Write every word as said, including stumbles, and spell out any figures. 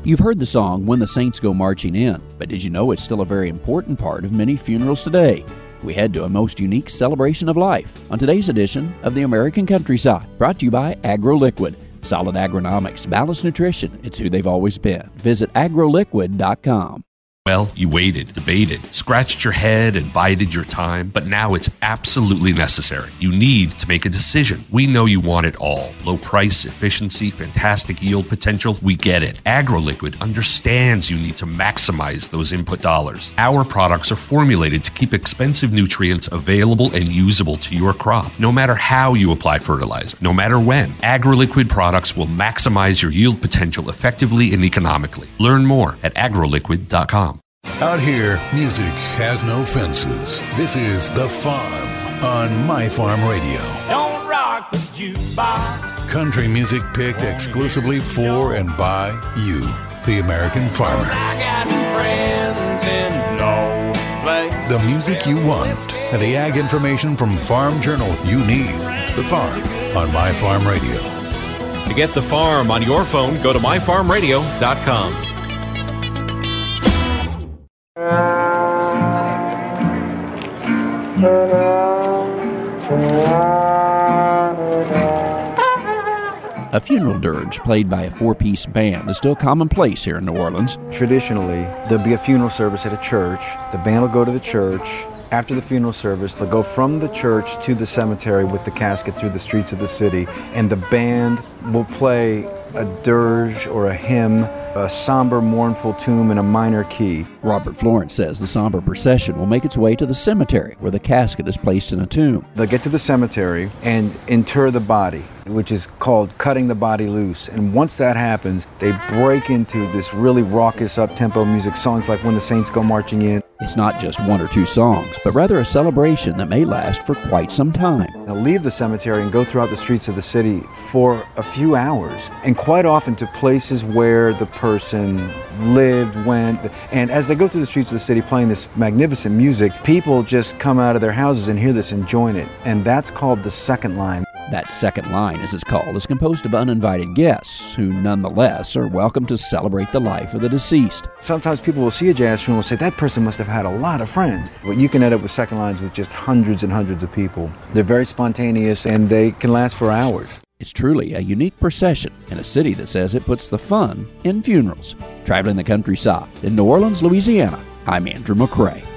You've heard the song When the Saints Go Marching In, but did you know it's still a very important part of many funerals today? We head to a most unique celebration of life on today's edition of the American Countryside, brought to you by AgroLiquid. Solid agronomics, balanced nutrition, it's who they've always been. Visit agro liquid dot com. Well, you waited, debated, scratched your head and bided your time, but now it's absolutely necessary. You need to make a decision. We know you want it all. Low price, efficiency, fantastic yield potential, we get it. AgroLiquid understands you need to maximize those input dollars. Our products are formulated to keep expensive nutrients available and usable to your crop, no matter how you apply fertilizer, no matter when. AgroLiquid products will maximize your yield potential effectively and economically. Learn more at agro liquid dot com. Out here, music has no fences. This is The Farm on My Farm Radio. Don't rock the jukebox. Country music picked exclusively for and by you, the American farmer. I got friends in no place. The music you want and the ag information from Farm Journal you need. The Farm on My Farm Radio. To get The Farm on your phone, go to my farm radio dot com. A funeral dirge played by a four-piece band is still commonplace here in New Orleans. Traditionally, there'll be a funeral service at a church. The band will go to the church. After the funeral service, they'll go from the church to the cemetery with the casket through the streets of the city, and the band will play a dirge or a hymn, a somber, mournful tune in a minor key. Robert Florence says the somber procession will make its way to the cemetery where the casket is placed in a tomb. They'll get to the cemetery and inter the body, which is called cutting the body loose. And once that happens, they break into this really raucous, up-tempo music, songs like When the Saints Go Marching In. It's not just one or two songs, but rather a celebration that may last for quite some time. They'll leave the cemetery and go throughout the streets of the city for a few hours, and quite often to places where the person lived, went. And as they go through the streets of the city playing this magnificent music, people just come out of their houses and hear this and join it. And that's called the second line. That second line, as it's called, is composed of uninvited guests who nonetheless are welcome to celebrate the life of the deceased. Sometimes people will see a jazz funeral and say, that person must have had a lot of friends. But you can end up with second lines with just hundreds and hundreds of people. They're very spontaneous and they can last for hours. It's truly a unique procession in a city that says it puts the fun in funerals. Traveling the countryside in New Orleans, Louisiana, I'm Andrew McCrae.